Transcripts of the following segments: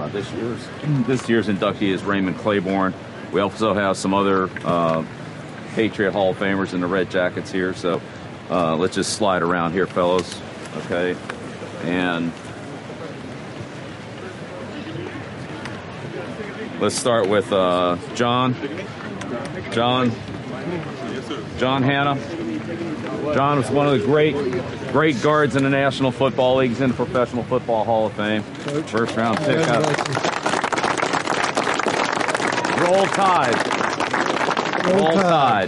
This year's inductee is Raymond Claiborne. We also have some other Patriot Hall of Famers in the red jackets here. So let's just slide around here, fellows. Okay, and let's start with John Hanna. John was one of the great guards in the National Football League. He's in the Professional Football Hall of Fame. First round pick. Roll Tide.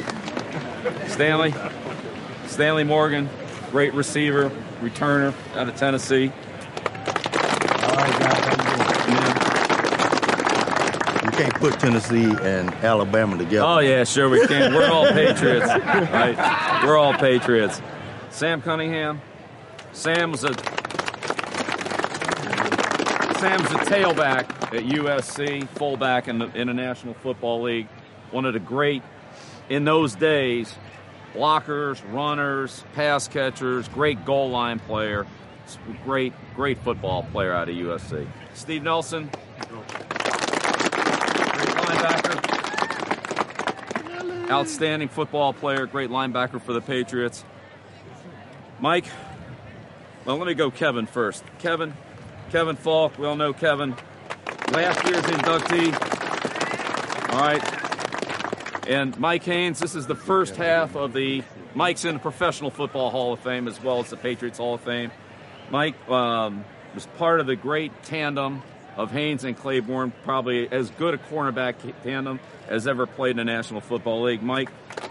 Stanley Morgan, great receiver, returner out of Tennessee. Can't put Tennessee and Alabama together. Oh yeah, sure we can. We're all Patriots, right? We're all Patriots. Sam Cunningham. Sam's a tailback at USC, fullback in the National Football League. One of the great, in those days, blockers, runners, pass catchers, great goal line player, great football player out of USC. Steve Nelson. Outstanding football player, great linebacker for the Patriots. Mike, well, let me go Kevin first. Kevin Falk, we all know Kevin. Last year's inductee. All right. And Mike Haynes, this is the first half of Mike's in the Professional Football Hall of Fame as well as the Patriots Hall of Fame. Mike was part of the great tandem of Haynes and Claiborne, probably as good a cornerback tandem as ever played in the National Football League. Mike.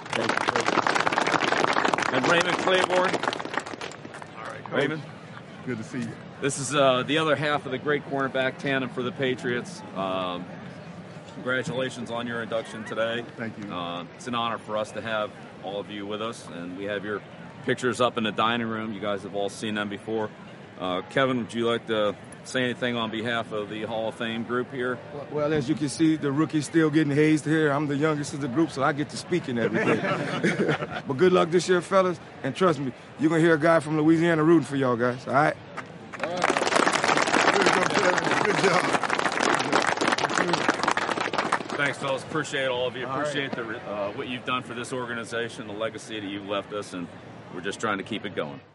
And Raymond Claiborne. All right, Coach. Raymond. Good to see you. This is the other half of the great cornerback tandem for the Patriots. Congratulations on your induction today. Thank you. It's an honor for us to have all of you with us, and we have your pictures up in the dining room. You guys have all seen them before. Kevin, would you like to say anything on behalf of the Hall of Fame group here? Well, as you can see, the rookie's still getting hazed here. I'm the youngest of the group, so I get to speak in everything. But good luck this year, fellas. And trust me, you're going to hear a guy from Louisiana rooting for y'all guys, all right? All right. Good job. Thanks, fellas. Appreciate all of you. Appreciate what you've done for this organization, the legacy that you've left us, and we're just trying to keep it going.